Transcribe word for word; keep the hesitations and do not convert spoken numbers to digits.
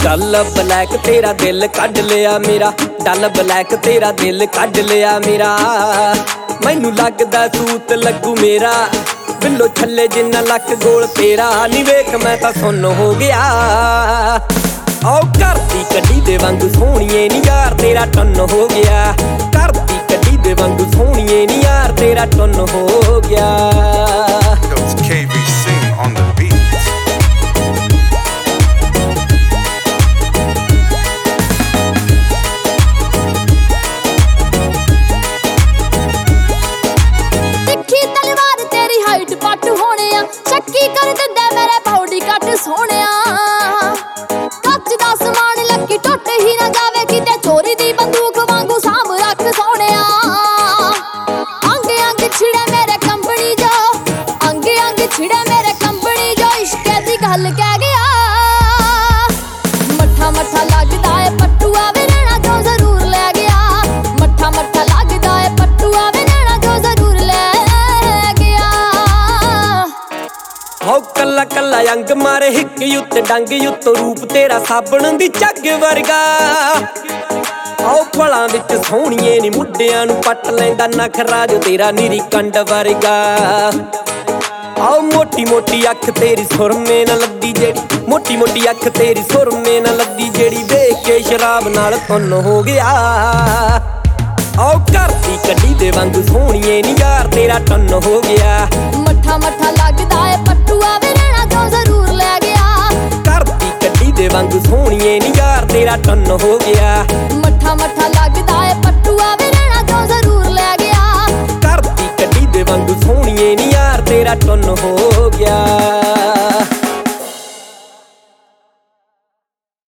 डल black तेरा दिल कढ़ लिया मेरा, डल ब्लैक तेरा दिल कढ़ लिया मेरा। मैनू लगदा सूत लगू मेरा, बिल्लो छल्ले जिन्ना लक गोल तेरा। नी वेख मैं तां सुन हो गया, आओ घर दी कड्डी दे वांगू सोहणीए नी यार तेरा टन हो गया। घर दी कड्डी दे वांगू सोहणीए नी यार तेरा टन हो गया। K B C on the beat. तिखी तलवार तेरी हाइट पट होने आ, शक्की कर दिंदे मेरे बॉडी कट सोहणिया। कच दा समान लकी टुट ही ना जावे किते, चोरी दी बंदूक वांगू साम रख सोहणिया। अंग अंग छिड़े मेरे कंपनी जो, अंग अंग छिड़े मेरे कंपनी जो, इश्क दी गल कह गया। मट्ठा मट्ठा लगदा है पट्टू आवे रहना जो जरूर ले गया। मट्ठा मट्ठा लगदा है पट्टू आवे रहना जो जरूर ले गया। हो कल्ला कल्ला अंग मारे हिक युत डंग युत, रूप तेरा साबण दी झग वर्गा। आओ फलां विच सोहणीए नी मुंडियां नू पट लैंदा नखरा जो तेरा निरी कंड वर्गा। आओ मोटी मोटी अख तेरी सुरमे ना लद्दी जेड़ी, मोटी मोटी अख तेरी सुरमे ना लद्दी जेड़ी, देख के शराब नाल धुन हो गया। आओ घर दी कड्डी दे वांगू सोहणीए नी यार तेरा टन हो गया। मट्ठा मट्ठा लगदा है पट्टू आवे रहना जो जरूर ले गया। घर दी कड्डी दे वांगू सोहणीए नी यार तेरा टन हो गया। मट्ठा मट्ठा लगदा है पट्टू आवे रहना जो जरूर ले गया। घर दी कड्डी दे वांगू सोहणीए नी यार तेरा टन हो गया।